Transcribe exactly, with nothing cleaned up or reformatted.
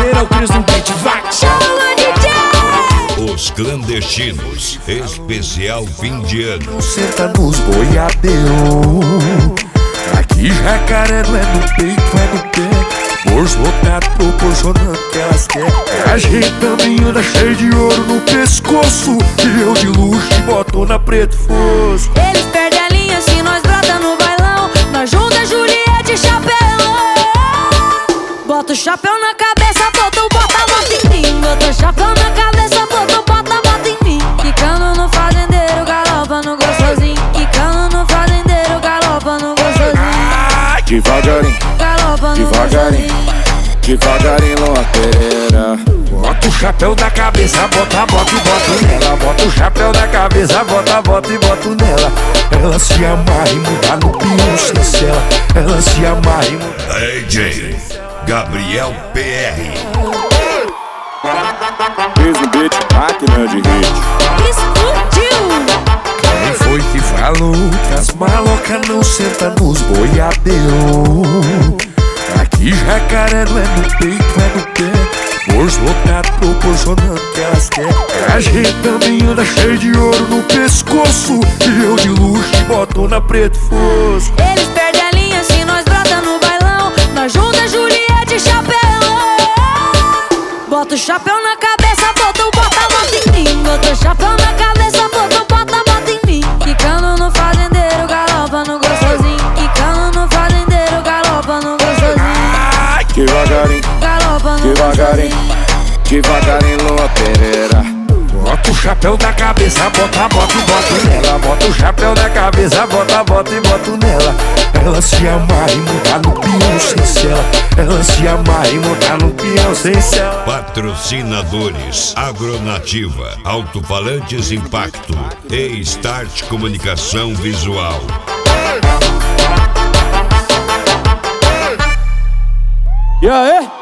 é o Cris no beat, vai! Chama D J! Os Clandestinos, especial fim de ano. Senta nos boiadeiros. Aqui jacaré não é no peito, é no pé. Bolso lotado proporcionando que elas querem. A gente também anda cheio de ouro no pescoço. E eu de luxo e botona preto fosco. Eles perdem a linha se nós brota no bailão. Nós junta Juliette e chapelão. Bota o chapéu na cabeça, bota o bota, bota em mim. Bota o chapéu na cabeça, bota o bota, bota em mim. Quicando no fazendeiro, galopa no gostosinho. Quicando no fazendeiro, galopa no gostosinho. Devagarinho, Galopa no devagarinho, gostosinho. devagarinho, Lua Pereira. Bota o chapéu da cabeça, bota, bota e bota nela. Bota o chapéu da cabeça, bota, bota e bota nela. Ela se amarra e muda no pião sem cela. Ela se amarra e muda. D J Gabriel P R. Fez no beat, máquina de hit. Explodiu! Quem foi que falou que as malocas não sentam nos boiadeiros? Aqui jacaré não é no peito, é no pé. Bolso lotado proporcionando que elas querem. A gente também anda cheio de ouro no pescoço. E eu de luxo e botona preto fosco. Eles perdem a linha se nós brota no bailão. Nós junta Juliette e chapelão. Bota o chapéu na cabeça, bota o bota, bota em mim. Bota o chapéu na cabeça, bota o bota, bota em mim. Quicando no fazendeiro, galopa no gostosinho. Quicando no fazendeiro, galopa no gostosinho. Devagarinho, Galopa no devagarinho, gostosinho. devagarinho, Lua Pereira. Bota o chapéu da cabeça, bota, bota e bota nela. Bota o chapéu da cabeça, bota, bota e bota nela. Ela se amarra e muda no peão sem cela. Ela se amarra e muda no peão sem cela. Patrocinadores: Agronativa, Alto-Falantes Impacto e Start Comunicação Visual. E aí?